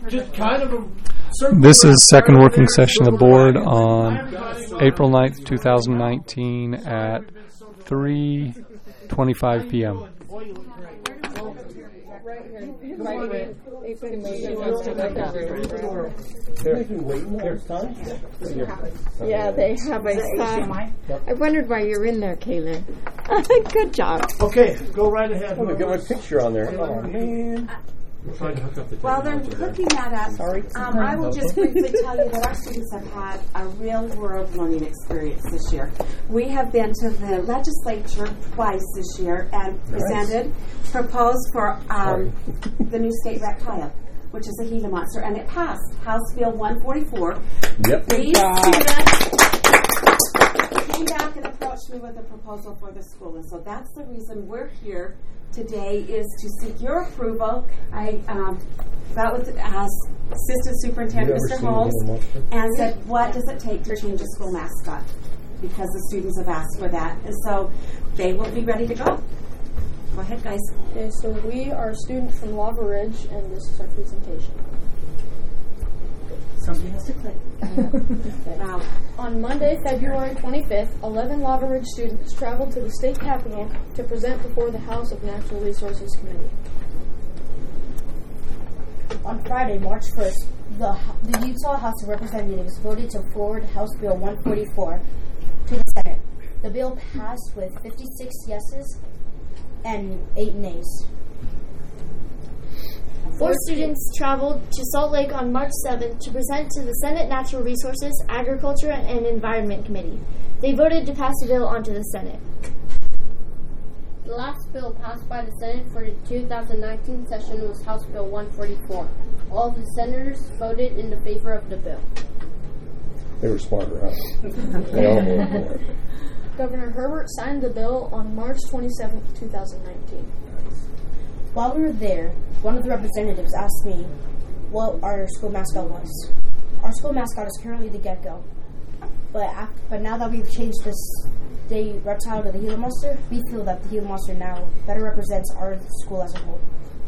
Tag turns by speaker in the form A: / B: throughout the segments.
A: just kind of a...
B: This is second working session of the board on April 9th, 2019 at 3:25 p.m.
C: Yeah, they have a sign. I wondered why you're in there, Kaylin. Good job.
A: Okay, go right ahead.
D: Oh, we got my picture on there. Oh, man.
E: While they're looking at us, I will just briefly tell you that our students have had a real-world learning experience this year. We have been to the legislature twice this year and proposed for the new state reptile, which is a Gila monster, and it passed House Bill 144.
D: Yep.
E: These students came back and approached me with a proposal for the school, and so that's the reason we're here today, is to seek your approval. I got with Assistant Superintendent Mr. Holmes and said, what does it take to change a school mascot? Because the students have asked for that. And so they will be ready to go. Go ahead, guys.
F: Okay, so we are students from Lava Ridge, and this is our presentation.
E: Somebody has to click.
F: Wow. On Monday, February 25th, 11 Lava Ridge students traveled to the state capitol to present before the House of Natural Resources Committee.
G: On Friday, March 1st, the Utah House of Representatives voted to forward House Bill 144 to the Senate. The bill passed with 56 yeses and 8 nays.
H: 4 students traveled to Salt Lake on March 7th to present to the Senate Natural Resources, Agriculture, and Environment Committee. They voted to pass the bill onto the Senate.
I: The last bill passed by the Senate for the 2019 session was House Bill 144. All of the senators voted in favor of the bill.
D: They were smarter, huh? They all voted for it.
F: Governor Herbert signed the bill on March 27th, 2019.
G: While we were there, one of the representatives asked me what our school mascot was. Our school mascot is currently the gecko, but now that we've changed this state reptile to the Gila monster, we feel that the Gila monster now better represents our school as a whole.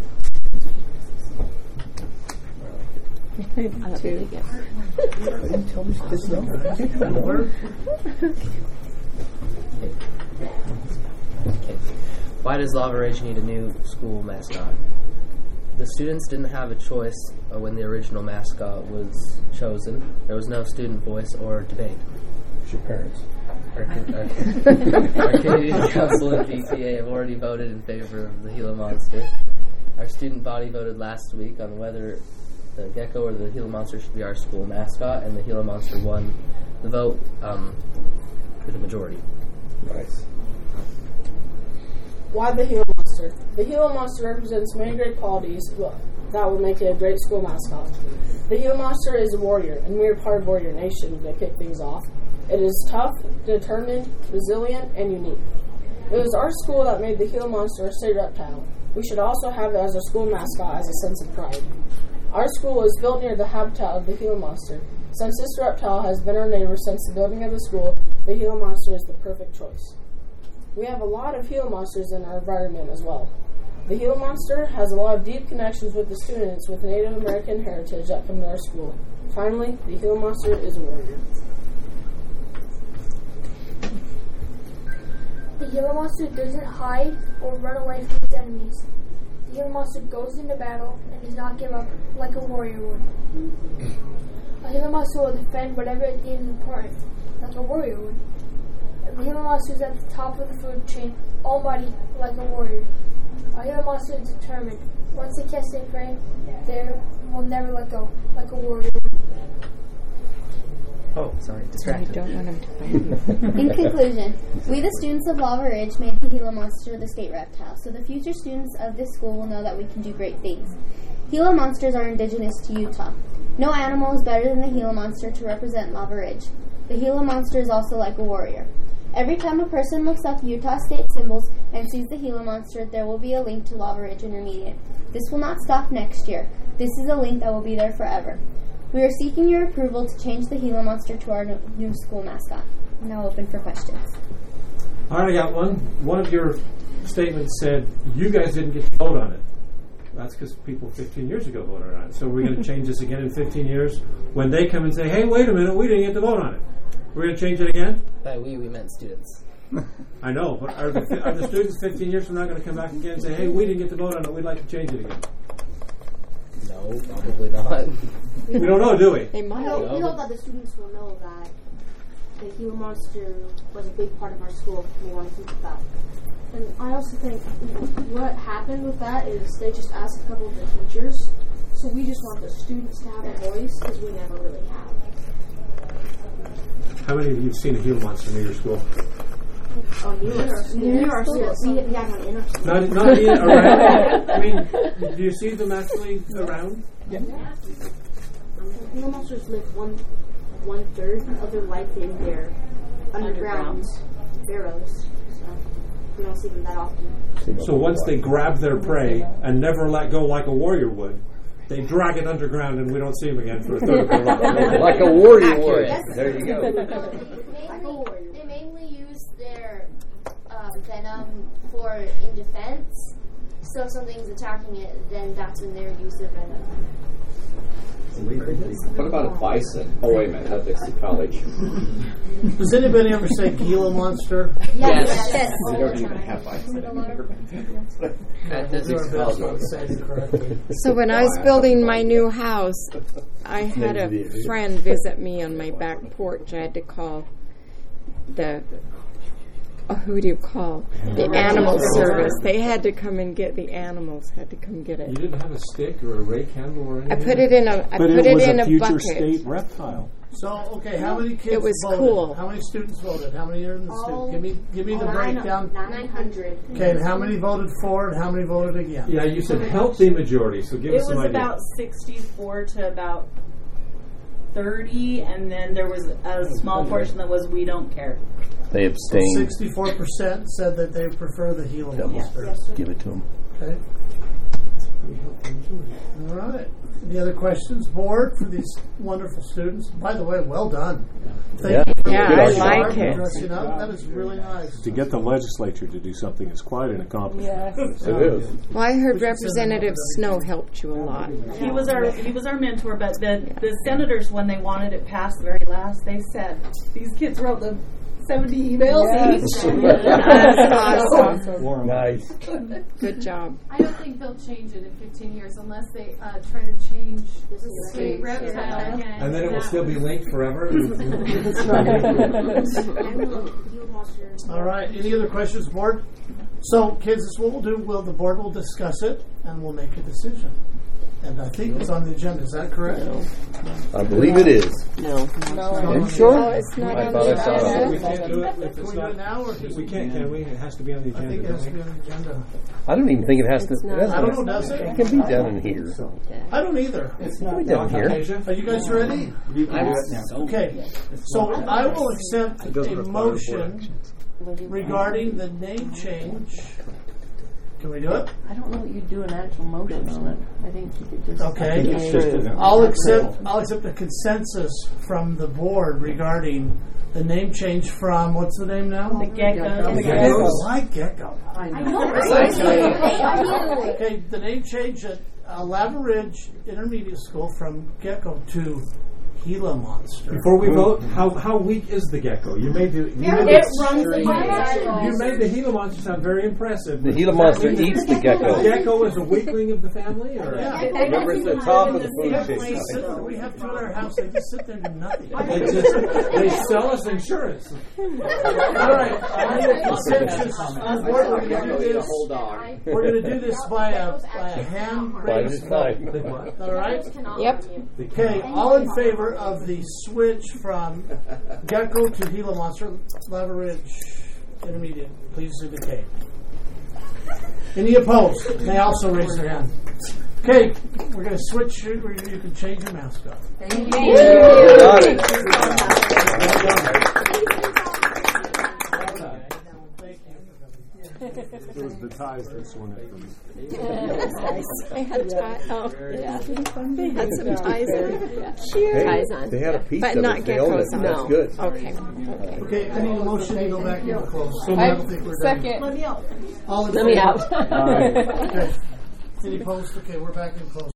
J: Why does Lava Ridge need a new school mascot? The students didn't have a choice when the original mascot was chosen. There was no student voice or debate.
D: It's your parents.
J: Our community council and PTA have already voted in favor of the Gila monster. Our student body voted last week on whether the gecko or the Gila monster should be our school mascot, and the Gila monster won the vote with a majority.
D: Nice.
F: Why the Gila monster? The Gila monster represents many great qualities that will make it a great school mascot. The Gila monster is a warrior, and we are part of Warrior Nation to kick things off. It is tough, determined, resilient, and unique. It was our school that made the Gila monster a state reptile. We should also have it as a school mascot as a sense of pride. Our school is built near the habitat of the Gila monster. Since this reptile has been our neighbor since the building of the school, the Gila monster is the perfect choice. We have a lot of Gila monsters in our environment as well. The Gila monster has a lot of deep connections with the students with Native American heritage that come to our school. Finally, the Gila monster is a warrior.
K: The Gila monster doesn't hide or run away from its enemies. The Gila monster goes into battle and does not give up like a warrior would. A Gila monster will defend whatever it deems important, like a warrior would. The Gila monster is at the top of the food chain, almighty like a warrior. A Gila monster is determined. Once they catch their prey, they will never let go, like a warrior.
J: Oh, sorry, distracted.
C: I don't want him to find me.
H: In conclusion, we the students of Lava Ridge made the Gila monster the state reptile, so the future students of this school will know that we can do great things. Gila monsters are indigenous to Utah. No animal is better than the Gila monster to represent Lava Ridge. The Gila monster is also like a warrior. Every time a person looks up Utah state symbols and sees the Gila monster, there will be a link to Lava Ridge Intermediate. This will not stop next year. This is a link that will be there forever. We are seeking your approval to change the Gila monster to our new school mascot. I'm now open for questions.
A: All right, I got one. One of your statements said you guys didn't get to vote on it. That's because people 15 years ago voted on it. So we're going to change this again in 15 years when they come and say, hey, wait a minute, we didn't get to vote on it. We're going to change it again?
J: By we meant students.
A: I know, but are the students 15 years from now going to come back again and say, hey, we didn't get to vote on it, we'd like to change it again?
J: No, probably not.
A: We don't know, do we?
C: They might.
G: We hope that the students will know that the Gila Monster was a big part of our school. We want to keep it that.
F: And I also think what happened with that is they just asked a couple of the teachers, so we just want the students to have a voice because we never really have.
A: How many of you have seen a Gila Monster near your school?
G: Oh, near our school. We have one in our school.
A: Not around? I mean, do you see them actually around?
G: Yeah. Gila Monsters live one third of their life in their underground burrows. We don't see them that often.
A: So once they grab their prey and never let go like a warrior would, they drag it underground and we don't see them again for a third of their life.
D: Like a warrior would. There you go.
I: They mainly use their venom for in defense. So if something's attacking it, then that's when they use the venom.
L: What about a bison? Oh, wait a minute. That's in college.
A: Does anybody ever say Gila Monster?
I: Yes.
L: We don't even have bison.
J: At physics college.
C: So when I was building my new house, I had a friend visit me on my back porch. I had to call who do you call? The animal service. They had to come and get the animals. Had to come get it.
A: You didn't have a stick or a rake handle or anything?
C: I put it in a. I
M: But
C: put
M: it was
C: in
M: a
C: a
M: future
C: bucket.
M: state reptile.
A: So, okay, how many kids
C: It was
A: voted?
C: cool.
A: How many students voted? How many are in the student? Give me the
G: 900.
A: breakdown.
G: 900.
A: Okay, and how many voted for and how many voted against? Yeah, you said healthy majority, so give us some idea.
N: It was about 64 to about 30, and then there was a small portion that was we don't care.
M: They abstained.
A: 64% said that they prefer the Gila Monster.
G: Yes,
M: Give it to them.
A: Okay. All right. Any other questions, board, for these wonderful students? By the way, well done. Thank you for
C: I
A: dressing
C: like
A: up,
C: it.
A: dressing up. That is really nice.
M: To get the legislature to do something is quite an accomplishment.
L: It is.
C: Well, I heard Representative Snow helped you a lot.
N: He was our mentor, but the senators, when they wanted it passed the very last, they said these kids wrote the 70 emails each.
C: That's awesome.
M: Nice.
C: Good job.
O: I don't think they'll change it in 15 years unless they try to change the state reptile again.
A: And then it will still be linked forever? All right. Any other questions, board? So, kids, this is what we'll do. The board will discuss it, and we'll make a decision. And I think it's on the agenda. Is that correct?
D: I believe it is.
C: No.
D: Are you sure?
C: Oh, it's not
D: I
C: on
D: thought
C: the
D: I saw it.
C: agenda.
A: We can't do it. Can we do it now? Or we can't, can we? It has to be on the agenda. I think it has to be on the agenda.
M: I don't even think it has to.
A: I don't know, does it?
M: It can be done in here.
A: I don't either.
M: It's not done here.
A: Are you guys ready? Okay. So I will accept a motion regarding the name change. Can we do it?
O: I don't know what you'd do an actual motion on it. I think you could just.
A: Okay. I'll accept a consensus from the board regarding the name change from, what's the name now?
N: The Gecko.
A: I like Gecko.
O: I know.
A: Okay, the name change at Lava Ridge Intermediate School from Gecko to Gila Monster. Before we vote, how weak is the Gecko? You made the Gila Monster sound very impressive.
M: The Gila Monster eats the gecko.
A: The Gecko is a weakling of the family, or
D: Remember, it's the top of the food chain.
A: we have two in our house. They just sit there and do nothing. They sell us insurance. All right, I need a consensus on board. We're going to do this. We're going to do this by a hand raised vote. All right.
C: Yep.
A: Okay, all in favor of the switch from Gecko to Gila Monster, Lava Ridge Intermediate, please indicate. Any opposed? They also raise their hand. Okay, we're going to switch. You can change your mascot.
O: Thank
A: you.
D: Got it.
M: It was the ties this one.
C: They had ties. Oh, yeah. They had some ties on. Cute.
D: Ties on. They had a piece
C: but
D: of
C: not
D: it. They owned it.
C: geckos on.
D: That's good.
C: Okay.
A: Okay, I need a motion to go back into close. So I
O: I
A: don't think we're
O: second.
A: done.
O: Let me out.
A: All in
O: Let me
A: favor?
O: out.
A: Okay. Any opposed? Okay, we're back in close.